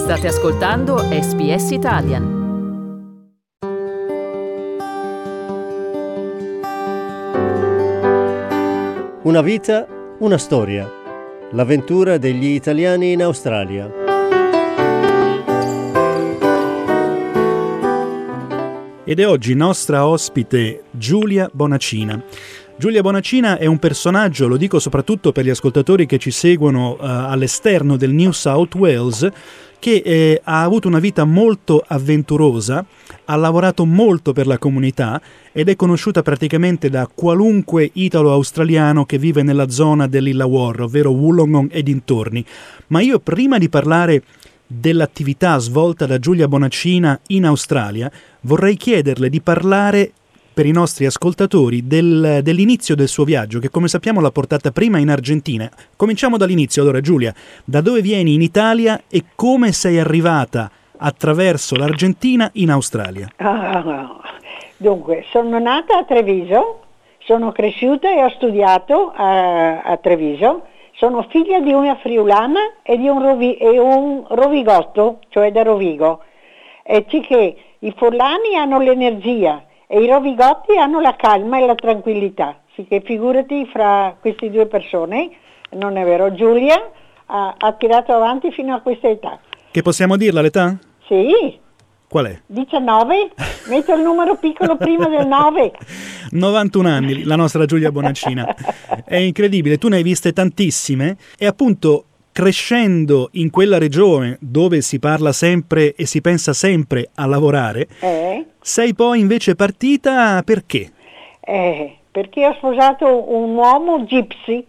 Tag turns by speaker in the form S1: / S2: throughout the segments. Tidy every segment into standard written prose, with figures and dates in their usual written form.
S1: State ascoltando SBS Italian.
S2: Una vita, una storia. L'avventura degli italiani in Australia.
S3: Ed è oggi nostra ospite Giulia Bonacina. Giulia Bonacina è un personaggio, lo dico soprattutto per gli ascoltatori che ci seguono all'esterno del New South Wales, che ha avuto una vita molto avventurosa, ha lavorato molto per la comunità ed è conosciuta praticamente da qualunque italo-australiano che vive nella zona dell'Illawarra, ovvero Wollongong e dintorni. Ma io, prima di parlare dell'attività svolta da Giulia Bonacina in Australia, vorrei chiederle di parlare per i nostri ascoltatori dell'inizio del suo viaggio, che come sappiamo l'ha portata prima in Argentina. Cominciamo dall'inizio. Allora, Giulia, da dove vieni in Italia e come sei arrivata attraverso l'Argentina in Australia?
S4: Dunque, sono nata a Treviso, sono cresciuta e ho studiato a Treviso. Sono figlia di una friulana e di un rovigotto, cioè da Rovigo. E che i furlani hanno l'energia e i rovigotti hanno la calma e la tranquillità. Sì, che figurati fra queste due persone, non è vero? Giulia ha tirato avanti fino a questa età.
S3: Che possiamo dirla l'età?
S4: Sì.
S3: Qual è?
S4: 19, metto il numero piccolo prima del 9.
S3: 91 anni, la nostra Giulia Bonacina. È incredibile, tu ne hai viste tantissime e appunto crescendo in quella regione dove si parla sempre e si pensa sempre a lavorare, sei poi invece partita perché?
S4: Perché ho sposato un uomo gypsy.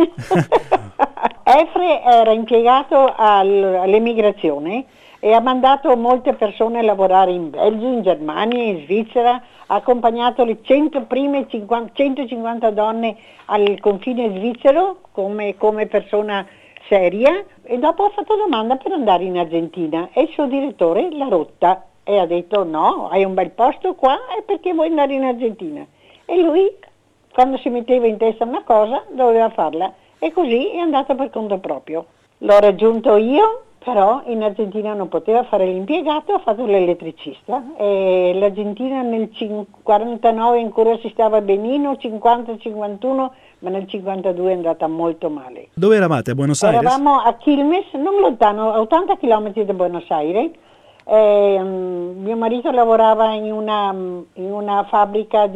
S4: Efre era impiegato all'emigrazione e ha mandato molte persone a lavorare in Belgio, in Germania, in Svizzera, ha accompagnato le 150 donne al confine svizzero come persona seria, e dopo ha fatto domanda per andare in Argentina e il suo direttore l'ha rotta e ha detto: no, hai un bel posto qua, e perché vuoi andare in Argentina? E lui, quando si metteva in testa una cosa, doveva farla, e così è andato per conto proprio. L'ho raggiunto io, però in Argentina non poteva fare l'impiegato, ha fatto l'elettricista, e l'Argentina nel 49 ancora si stava benino, 50-51, ma nel 52 è andata molto male.
S3: Dove eravate? A Buenos Aires?
S4: Eravamo a Quilmes, non lontano, a 80 km da Buenos Aires. Mio marito lavorava in una fabbrica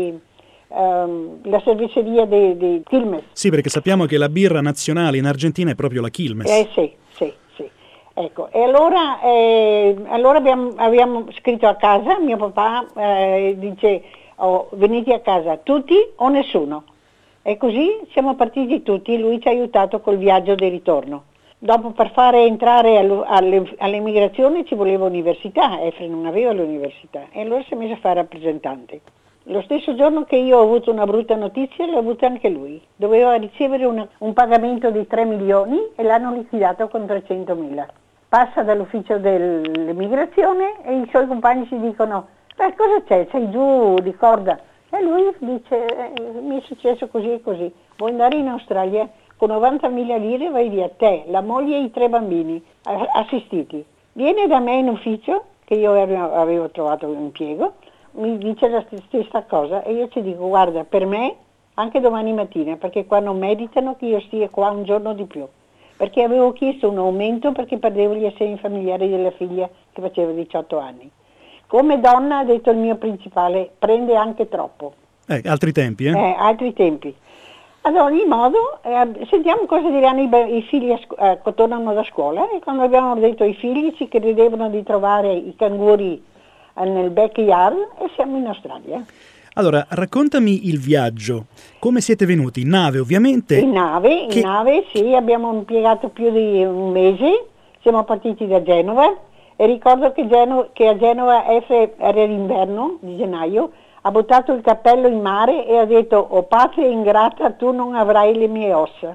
S4: la cerveceria di Quilmes.
S3: Sì, perché sappiamo che la birra nazionale in Argentina è proprio la Quilmes.
S4: Sì. Ecco, e allora abbiamo scritto a casa, mio papà dice: venite a casa tutti o nessuno. E così siamo partiti tutti, lui ci ha aiutato col viaggio di ritorno. Dopo, per fare entrare all'immigrazione ci voleva università, Efre non aveva l'università, e allora si è messo a fare rappresentante. Lo stesso giorno che io ho avuto una brutta notizia, l'ha avuta anche lui. Doveva ricevere un pagamento di 3 milioni e l'hanno liquidato con 300.000. Passa dall'ufficio dell'immigrazione e i suoi compagni ci dicono: cosa c'è? Sei giù di corda? E lui dice: mi è successo così e così. Vuoi andare in Australia? Con 90.000 lire vai via, te, la moglie e i 3 bambini assistiti. Viene da me in ufficio, che io avevo trovato un impiego, mi dice la stessa cosa e io ci dico: guarda, per me anche domani mattina, perché qua non meritano che io stia qua un giorno di più, perché avevo chiesto un aumento perché perdevo gli assegni familiari della figlia che faceva 18 anni. Come donna, ha detto il mio principale, prende anche troppo.
S3: Altri tempi,
S4: altri tempi. Ad ogni modo, sentiamo cosa diranno i figli che tornano da scuola, e quando abbiamo detto ai figli ci credevano di trovare i canguri nel backyard, e siamo in Australia.
S3: Allora, raccontami il viaggio. Come siete venuti? In nave, ovviamente?
S4: In nave, sì, abbiamo impiegato più di un mese, siamo partiti da Genova, e ricordo che a Genova era l'inverno di gennaio, ha buttato il cappello in mare e ha detto: "Oh patria ingrata, tu non avrai le mie ossa".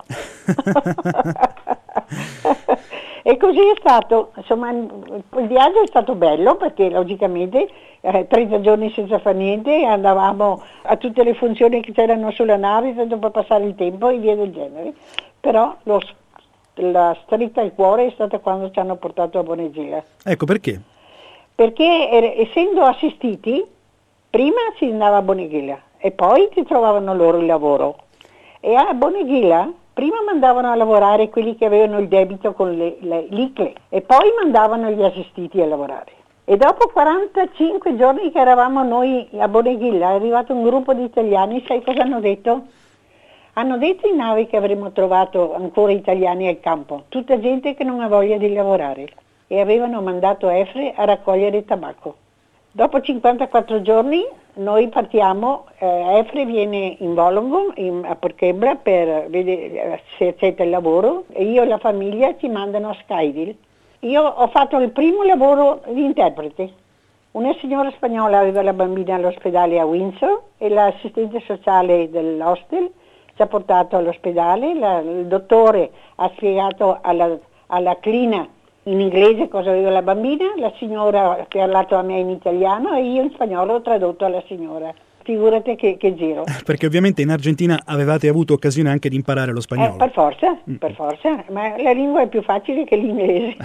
S4: E così è stato. Insomma, il viaggio è stato bello perché logicamente 30 giorni senza fare niente, andavamo a tutte le funzioni che c'erano sulla nave tanto per passare il tempo e via del genere. Però la stretta al cuore è stata quando ci hanno portato a Bonegilla.
S3: Ecco perché.
S4: Perché essendo assistiti, prima si andava a Bonegilla e poi si trovavano loro il lavoro. E a Bonegilla prima mandavano a lavorare quelli che avevano il debito con l'ICLE e poi mandavano gli assistiti a lavorare. E dopo 45 giorni che eravamo noi a Bonegilla è arrivato un gruppo di italiani, sai cosa hanno detto? Hanno detto in nave che avremmo trovato ancora italiani al campo, tutta gente che non ha voglia di lavorare, e avevano mandato Efre a raccogliere tabacco. Dopo 54 giorni noi partiamo, Efre viene in Wollongong, a Port Kembla, per vedere se accetta il lavoro, e io e la famiglia ci mandano a Skyville. Io ho fatto il primo lavoro di interprete. Una signora spagnola aveva la bambina all'ospedale a Windsor e l'assistente sociale dell'hostel ci ha portato all'ospedale, il dottore ha spiegato alla clina in inglese cosa aveva la bambina, la signora ha parlato a me in italiano e io in spagnolo ho tradotto alla signora. Figurate che giro.
S3: Perché ovviamente in Argentina avevate avuto occasione anche di imparare lo spagnolo.
S4: Per forza, ma la lingua è più facile che l'inglese.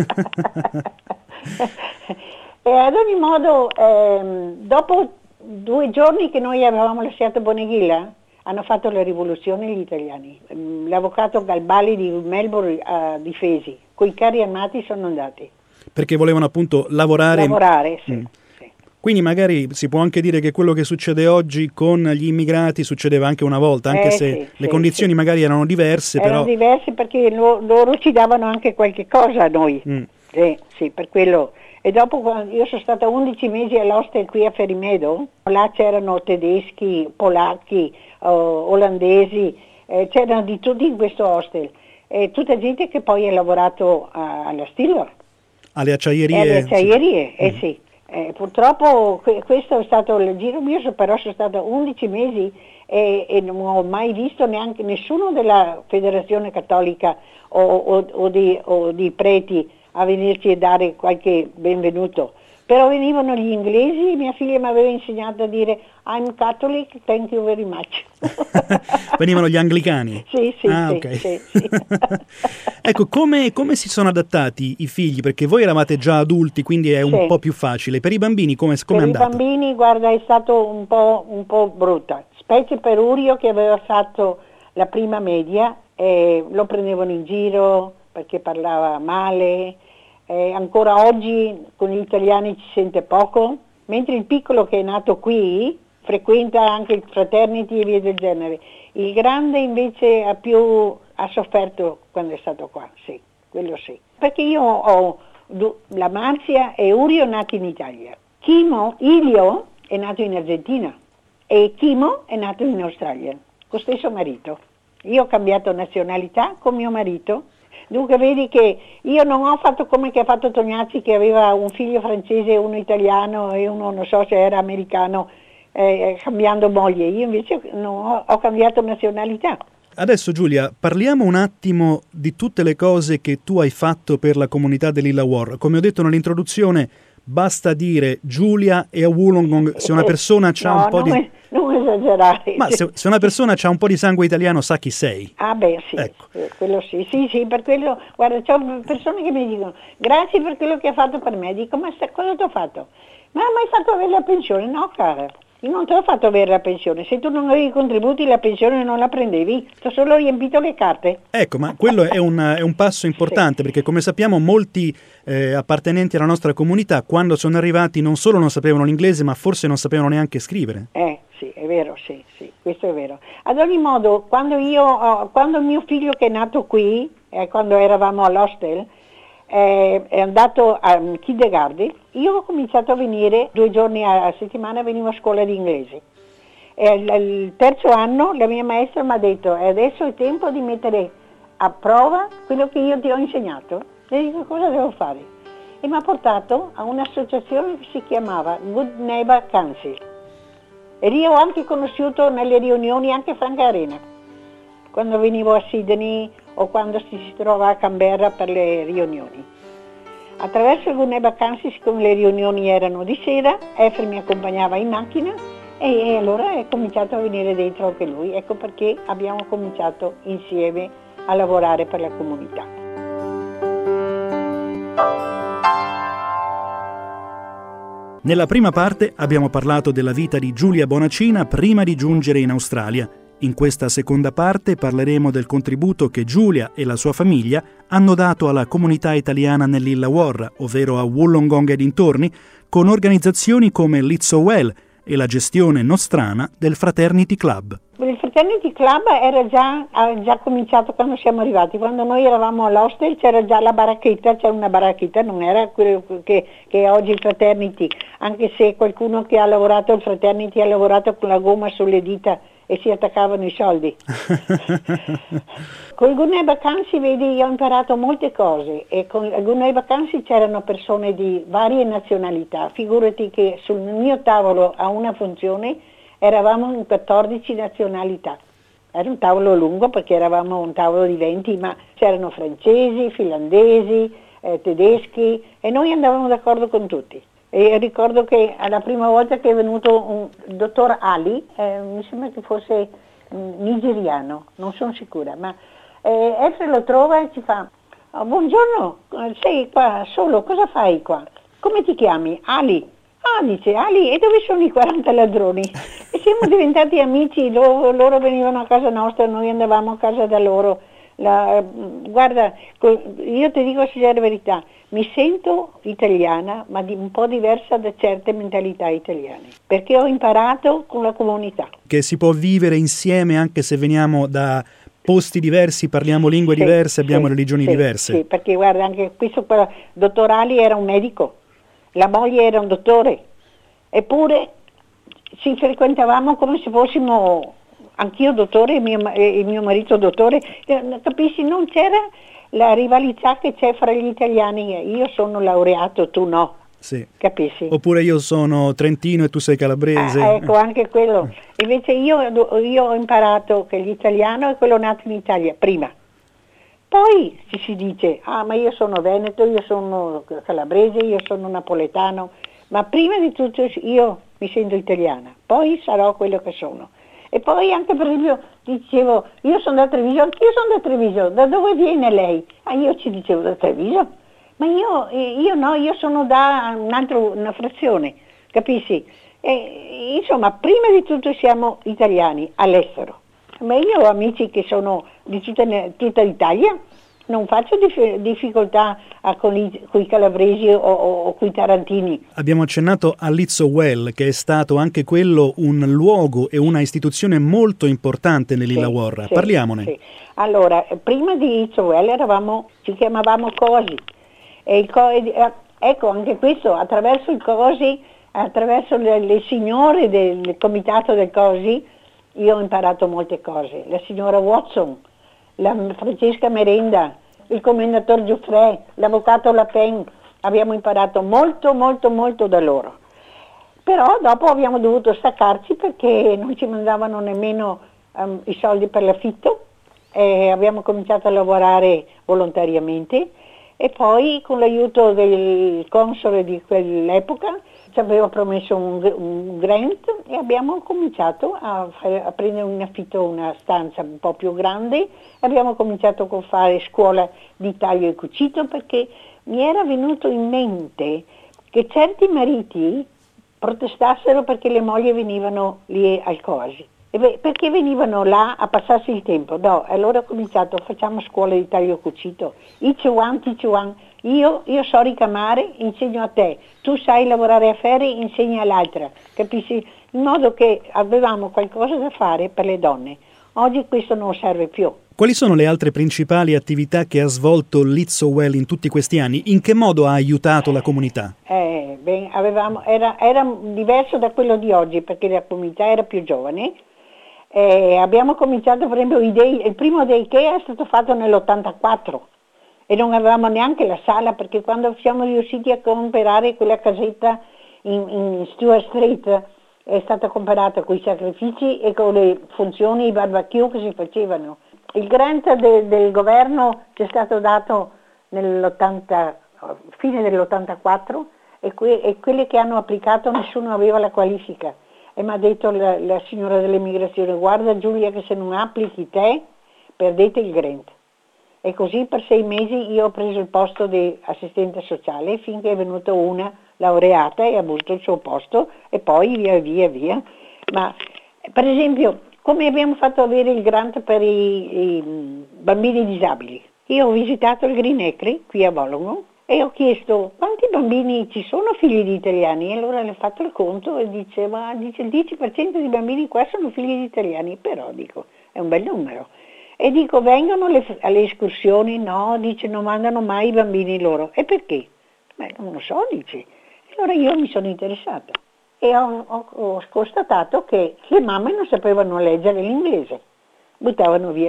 S4: E ad ogni modo, dopo 2 giorni che noi avevamo lasciato Bonegilla, hanno fatto la rivoluzione gli italiani. L'avvocato Galbali di Melbourne ha difesi, coi carri armati sono andati.
S3: Perché volevano appunto lavorare.
S4: Sì.
S3: Quindi magari si può anche dire che quello che succede oggi con gli immigrati succedeva anche una volta, anche se le condizioni magari erano diverse. Erano
S4: diverse perché loro ci davano anche qualche cosa a noi. Sì, per quello. E dopo, quando io sono stata 11 mesi all'hostel qui a Ferimedo, là c'erano tedeschi, polacchi, olandesi, c'erano di tutti in questo hostel. Tutta gente che poi ha lavorato alla Stilwell.
S3: Alle acciaierie.
S4: Alle acciaierie, sì. Purtroppo questo è stato il giro mio, però sono stata 11 mesi e non ho mai visto neanche nessuno della Federazione Cattolica o di preti a venirci a dare qualche benvenuto. Però venivano gli inglesi e mia figlia mi aveva insegnato a dire I'm Catholic, thank you very much.
S3: Venivano gli anglicani?
S4: Sì.
S3: Okay.
S4: Sì.
S3: Ecco, come si sono adattati i figli? Perché voi eravate già adulti, quindi è un po' più facile. Per i bambini come è andato?
S4: Per i bambini, guarda, è stato un po' brutta, specie per Urio che aveva fatto la prima media, lo prendevano in giro perché parlava male. Ancora oggi con gli italiani ci sente poco, mentre il piccolo che è nato qui frequenta anche il fraternity e via del genere. Il grande invece ha sofferto quando è stato qua, sì, quello sì. Perché io ho la Marzia e Urio nati in Italia. Ilio è nato in Argentina e Chimo è nato in Australia, con lo stesso marito. Io ho cambiato nazionalità con mio marito. Dunque vedi che io non ho fatto come che ha fatto Tognazzi, che aveva un figlio francese e uno italiano e uno non so se era americano, cambiando moglie. Io invece ho cambiato nazionalità.
S3: Adesso Giulia, parliamo un attimo di tutte le cose che tu hai fatto per la comunità dell'Illawarra. Come ho detto nell'introduzione, basta dire Giulia e a Wollongong, se una persona ha un po' di...
S4: Non esagerare.
S3: Ma se una persona ha un po' di sangue italiano sa chi sei.
S4: Ah beh sì,
S3: ecco.
S4: Quello sì, per quello, guarda, c'ho persone che mi dicono grazie per quello che ha fatto per me, dico ma cosa ti ho fatto? Ma hai mai fatto avere la pensione? No cara, io non ti ho fatto avere la pensione, se tu non avevi i contributi la pensione non la prendevi, ti ho solo riempito le carte.
S3: Ecco, ma quello è un passo importante, perché come sappiamo molti appartenenti alla nostra comunità quando sono arrivati non solo non sapevano l'inglese ma forse non sapevano neanche scrivere.
S4: Sì, è vero, sì, questo è vero. Ad ogni modo, quando mio figlio che è nato qui, quando eravamo all'hostel, è andato a kindergarten, io ho cominciato a venire 2 giorni a settimana, venivo a scuola di inglese. E il 3° anno la mia maestra mi ha detto adesso è tempo di mettere a prova quello che io ti ho insegnato. E dico cosa devo fare? E mi ha portato a un'associazione che si chiamava Good Neighbor Council. E lì ho anche conosciuto nelle riunioni anche Franca Arena, quando venivo a Sydney o quando si trova a Canberra per le riunioni. Attraverso il Good Neighbor Council, siccome le riunioni erano di sera, Efre mi accompagnava in macchina e allora è cominciato a venire dentro anche lui. Ecco perché abbiamo cominciato insieme a lavorare per la comunità.
S3: Nella prima parte abbiamo parlato della vita di Giulia Bonacina prima di giungere in Australia. In questa seconda parte parleremo del contributo che Giulia e la sua famiglia hanno dato alla comunità italiana nell'Illawarra, ovvero a Wollongong e dintorni, con organizzazioni come l'Itsowell e la gestione nostrana del Fraternity Club.
S4: Il Fraternity Club ha già cominciato quando siamo arrivati. Quando noi eravamo all'hostel c'era già la baracchetta, c'era una baracchetta, non era quello che è oggi il Fraternity, anche se qualcuno che ha lavorato al Fraternity ha lavorato con la gomma sulle dita e si attaccavano i soldi. Con il Goodnight Vacancy, vedi, io ho imparato molte cose e con il Goodnight Vacancy c'erano persone di varie nazionalità. Figurati che sul mio tavolo a una funzione eravamo in 14 nazionalità. Era un tavolo lungo perché eravamo un tavolo di 20, ma c'erano francesi, finlandesi, tedeschi e noi andavamo d'accordo con tutti. E ricordo che la prima volta che è venuto il dottor Ali, mi sembra che fosse nigeriano, non sono sicura, ma Efre lo trova e ci fa: "Oh, buongiorno, sei qua solo, cosa fai qua? Come ti chiami?" "Ali." "Ah", dice, "Ali, e dove sono i 40 ladroni?" E siamo diventati amici, loro venivano a casa nostra, noi andavamo a casa da loro. Guarda, io ti dico la verità, mi sento italiana, ma un po' diversa da certe mentalità italiane, perché ho imparato con la comunità.
S3: Che si può vivere insieme anche se veniamo da posti diversi, parliamo lingue diverse, abbiamo religioni diverse.
S4: Sì, perché guarda, anche qui il dottor Ali era un medico, la moglie era un dottore, eppure ci frequentavamo come se fossimo anch'io dottore e mio marito dottore, capisci? Non c'era la rivalità che c'è fra gli italiani, io sono laureato, tu no,
S3: sì.
S4: Capisci?
S3: Oppure io sono trentino e tu sei calabrese.
S4: Ecco, anche quello. Invece io ho imparato che l'italiano è quello nato in Italia, prima. Poi ci si dice, ma io sono veneto, io sono calabrese, io sono napoletano, ma prima di tutto io mi sento italiana, poi sarò quello che sono. E poi anche per esempio dicevo, io sono da Treviso, anch'io sono da Treviso, da dove viene lei? Io ci dicevo da Treviso, ma io no, io sono da una frazione, capisci? E, insomma, prima di tutto siamo italiani all'estero, ma io ho amici che sono di tutta l'Italia, non faccio difficoltà con i calabresi o con i tarantini.
S3: Abbiamo accennato all'Itsowell, che è stato anche quello un luogo e una istituzione molto importante nell'Illawarra.
S4: Sì,
S3: parliamone.
S4: Sì. Allora, prima di Itsowell ci chiamavamo COSI. Ecco, anche questo, attraverso il COSI, attraverso le signore del comitato del COSI, io ho imparato molte cose. La signora Watson, la Francesca Merenda, il commendatore Giuffre, l'avvocato Lapen, abbiamo imparato molto molto molto da loro. Però dopo abbiamo dovuto staccarci perché non ci mandavano nemmeno i soldi per l'affitto, abbiamo cominciato a lavorare volontariamente e poi con l'aiuto del console di quell'epoca ci aveva promesso un grant e abbiamo cominciato a prendere in affitto una stanza un po' più grande e abbiamo cominciato a fare scuola di taglio e cucito perché mi era venuto in mente che certi mariti protestassero perché le mogli venivano lì al COSI. Perché venivano là a passarsi il tempo? No, allora ho cominciato, facciamo scuola di taglio e cucito, Tichuan. Io so ricamare, insegno a te, tu sai lavorare a ferri, insegni all'altra, capisci? In modo che avevamo qualcosa da fare per le donne. Oggi questo non serve più.
S3: Quali sono le altre principali attività che ha svolto l'Itsowell in tutti questi anni? In che modo ha aiutato la comunità?
S4: Era diverso da quello di oggi perché la comunità era più giovane. Abbiamo cominciato, per esempio, il primo daycare è stato fatto nell'84 e non avevamo neanche la sala perché quando siamo riusciti a comprare quella casetta in Stuart Street è stata comprata con i sacrifici e con le funzioni, i barbecue che si facevano. Il grant del governo ci è stato dato fine dell'84 e quelli che hanno applicato nessuno aveva la qualifica. E mi ha detto la signora dell'immigrazione, guarda Giulia che se non applichi te perdete il grant. E così per 6 mesi io ho preso il posto di assistente sociale finché è venuta una laureata e ha avuto il suo posto e poi via. Ma per esempio, come abbiamo fatto avere il grant per i bambini disabili? Io ho visitato il Green Acre qui a Bologna e ho chiesto quanti bambini ci sono figli di italiani, e allora le ho fatto il conto e dice il 10% dei bambini qua sono figli di italiani, però dico è un bel numero. E dico vengono alle escursioni? No, dice non mandano mai i bambini loro. E perché? Beh, non lo so, dice. Allora io mi sono interessata e ho constatato che le mamme non sapevano leggere l'inglese, buttavano via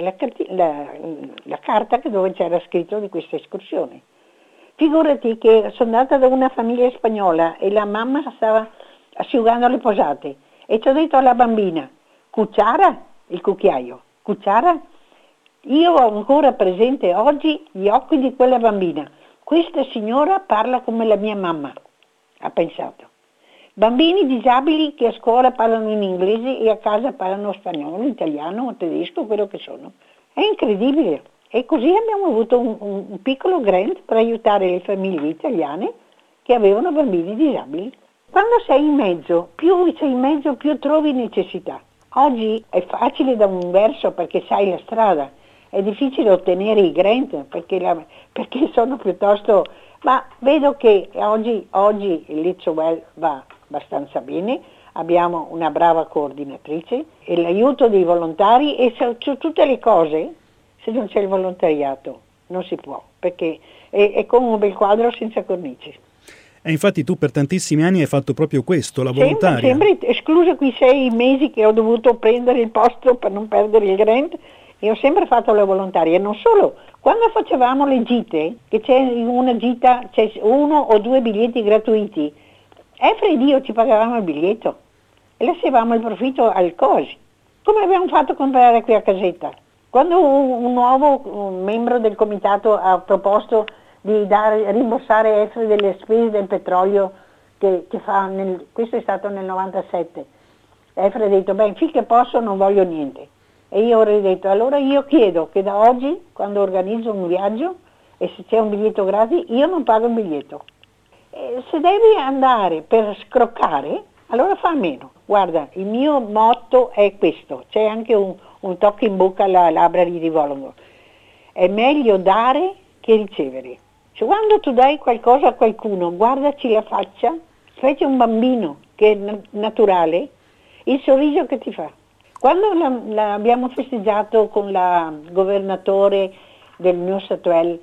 S4: la carta dove c'era scritto di queste escursioni. Figurati che sono andata da una famiglia spagnola e la mamma stava asciugando le posate e ci ho detto alla bambina, cucciara, il cucchiaio, cucciara. Io ho ancora presente oggi gli occhi di quella bambina. Questa signora parla come la mia mamma, ha pensato. Bambini disabili che a scuola parlano in inglese e a casa parlano spagnolo, italiano o tedesco, quello che sono. È incredibile. E così abbiamo avuto un piccolo grant per aiutare le famiglie italiane che avevano bambini disabili. Quando sei in mezzo, più trovi necessità. Oggi è facile da un verso perché sai la strada, è difficile ottenere i grant perché sono piuttosto... Ma vedo che oggi il Liz Well va abbastanza bene, abbiamo una brava coordinatrice e l'aiuto dei volontari e su tutte le cose, se non c'è il volontariato non si può, perché è come un bel quadro senza cornici.
S3: E infatti tu per tantissimi anni hai fatto proprio questo, la volontaria.
S4: Sempre, escluso quei 6 mesi che ho dovuto prendere il posto per non perdere il grant, e ho sempre fatto la volontaria. Non solo, quando facevamo le gite, che c'è in una gita c'è 1 o 2 biglietti gratuiti, Efra ed io ci pagavamo il biglietto e lasciavamo il profitto al cosi, come abbiamo fatto comprare qui a Casetta. Quando un nuovo membro del comitato ha proposto di rimborsare Efra delle spese del petrolio che fa, questo è stato nel 97, Efra ha detto, finché posso non voglio niente. E io avrei detto, allora io chiedo che da oggi, quando organizzo un viaggio e se c'è un biglietto gratis, io non pago il biglietto. E se devi andare per scroccare, allora fa meno. Guarda, il mio motto è questo, c'è anche un tocco in bocca alla Library di Bologna. È meglio dare che ricevere. Cioè, quando tu dai qualcosa a qualcuno, guardaci la faccia, specie un bambino che è naturale, il sorriso che ti fa. Quando abbiamo festeggiato con la governatore del New South Wales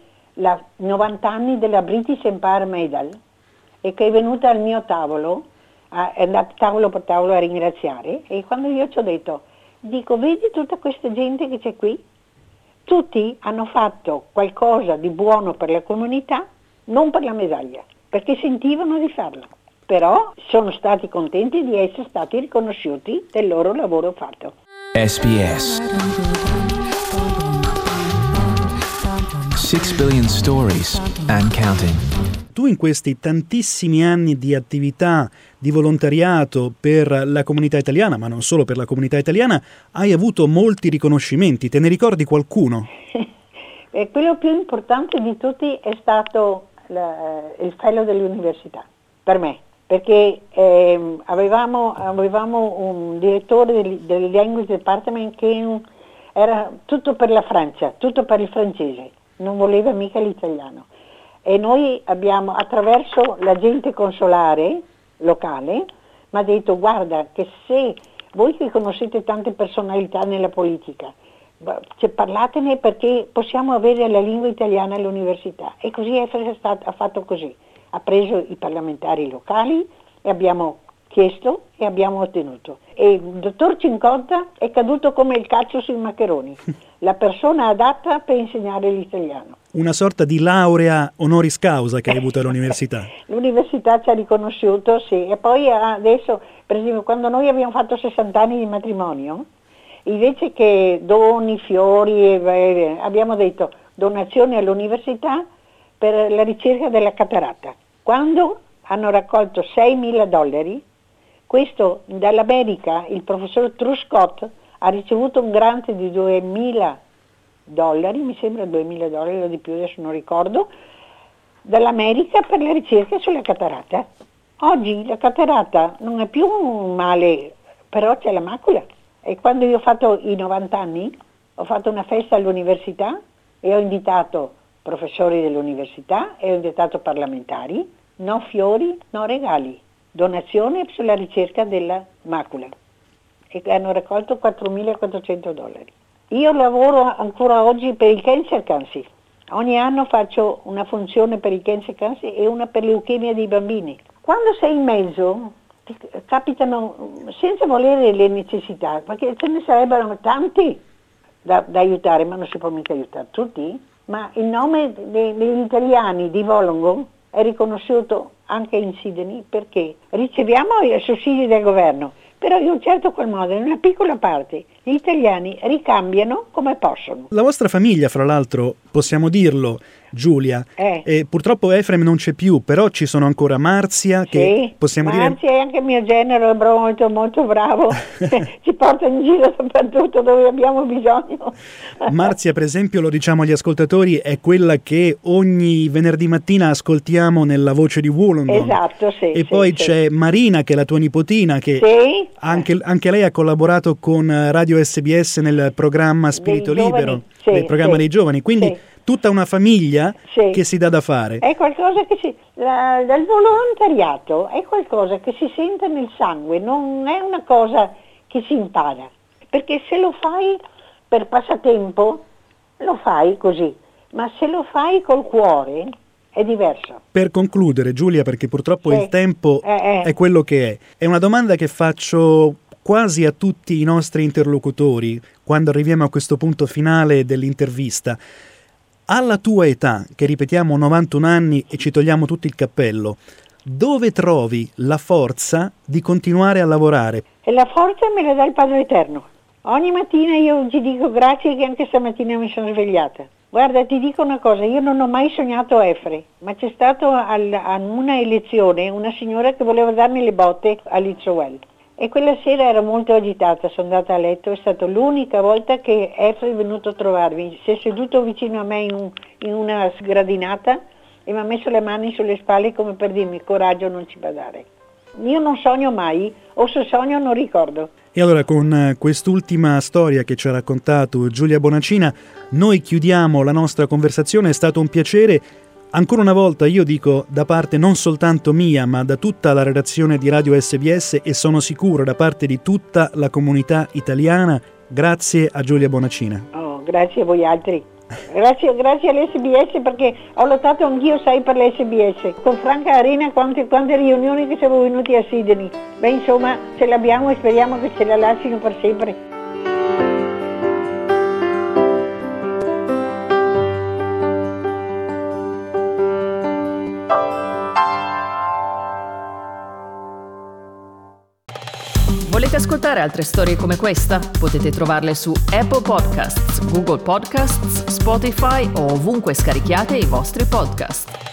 S4: 90 anni della British Empire Medal e che è venuta al mio tavolo, è andata tavolo per tavolo a ringraziare, e quando io ci ho detto, vedi tutta questa gente che c'è qui? Tutti hanno fatto qualcosa di buono per la comunità, non per la medaglia, perché sentivano di farlo. Però sono stati contenti di essere stati riconosciuti del loro lavoro fatto.
S5: SBS 6 billion stories and counting.
S3: Tu in questi tantissimi anni di attività di volontariato per la comunità italiana, ma non solo per la comunità italiana, hai avuto molti riconoscimenti. Te ne ricordi qualcuno?
S4: Quello più importante di tutti è stato il fellow dell'università, per me. Perché avevamo un direttore del Language Department che era tutto per la Francia, tutto per il francese, non voleva mica l'italiano. E noi abbiamo, attraverso l'agente consolare locale, mi ha detto, guarda che se voi che conoscete tante personalità nella politica, parlatene perché possiamo avere la lingua italiana all'università. E così ha fatto così. Ha preso i parlamentari locali e abbiamo chiesto e abbiamo ottenuto. E il dottor Cincotta è caduto come il calcio sui maccheroni, la persona adatta per insegnare l'italiano.
S3: Una sorta di laurea honoris causa che hai avuto all'università.
S4: L'università ci ha riconosciuto, sì. E poi adesso, per esempio, quando noi abbiamo fatto 60 anni di matrimonio, invece che doni, fiori, abbiamo detto donazioni all'università per la ricerca della cataratta. Quando hanno raccolto $6.000, questo dall'America, il professor Truscott ha ricevuto un grant di $2.000 dollari, mi sembra $2.000 o di più, adesso non ricordo, dall'America per le ricerche sulla cataratta. Oggi la cataratta non è più un male, però c'è la macula. E quando io ho fatto i 90 anni, ho fatto una festa all'università e ho invitato professori dell'università e ho invitato parlamentari, no fiori, no regali, donazione sulla ricerca della macula. E hanno raccolto $4.400. Io lavoro ancora oggi per il cancer cancer. Ogni anno faccio una funzione per il cancer cancer e una per leuchemia dei bambini. Quando sei in mezzo ti capitano senza volere le necessità, perché ce ne sarebbero tanti da aiutare, ma non si può mica aiutare tutti. Ma il nome degli italiani di Wollongong è riconosciuto anche in Sydney perché riceviamo i sussidi del governo, però in un certo qual modo, in una piccola parte, gli italiani ricambiano come possono.
S3: La vostra famiglia, fra l'altro, possiamo dirlo, Giulia, purtroppo Efrem non c'è più, però ci sono ancora Marzia, che
S4: sì,
S3: possiamo
S4: Marzia è anche mio genero, è molto molto bravo, ci porta in giro dappertutto dove abbiamo bisogno.
S3: Marzia, per esempio, lo diciamo agli ascoltatori, è quella che ogni venerdì mattina ascoltiamo nella Voce di Wollongong.
S4: Esatto, sì.
S3: E poi c'è Marina, che è la tua nipotina, che anche lei ha collaborato con Radio SBS nel programma Spirito Libero, nel programma dei giovani, quindi tutta una famiglia che si dà da fare.
S4: È qualcosa che del volontariato è qualcosa che si sente nel sangue, non è una cosa che si impara, perché se lo fai per passatempo lo fai così, ma se lo fai col cuore è diverso.
S3: Per concludere, Giulia, perché purtroppo il tempo è quello che è una domanda che faccio quasi a tutti i nostri interlocutori quando arriviamo a questo punto finale dell'intervista. Alla tua età, che ripetiamo 91 anni e ci togliamo tutto il cappello, dove trovi la forza di continuare a lavorare?
S4: E la forza me la dà il Padre Eterno. Ogni mattina io ti dico grazie che anche stamattina mi sono svegliata. Guarda, ti dico una cosa, io non ho mai sognato Efre, ma c'è stato a una elezione una signora che voleva darmi le botte all'Itzoel. E quella sera ero molto agitata, sono andata a letto, è stata l'unica volta che Efre è venuto a trovarmi. Si è seduto vicino a me in una sgradinata e mi ha messo le mani sulle spalle come per dirmi coraggio, non ci badare. Io non sogno mai, o se sogno non ricordo.
S3: E allora con quest'ultima storia che ci ha raccontato Giulia Bonacina noi chiudiamo la nostra conversazione, è stato un piacere. Ancora una volta io dico da parte non soltanto mia ma da tutta la redazione di Radio SBS e sono sicuro da parte di tutta la comunità italiana, grazie a Giulia Bonacina.
S4: Oh, grazie a voi altri. Grazie all'SBS perché ho lottato anch'io, sai, per l'SBS. Con Franca Arena quante riunioni che siamo venuti a Sydney. Beh, insomma, ce l'abbiamo e speriamo che ce la lasciano per sempre.
S1: Volete ascoltare altre storie come questa? Potete trovarle su Apple Podcasts, Google Podcasts, Spotify o ovunque scarichiate i vostri podcast.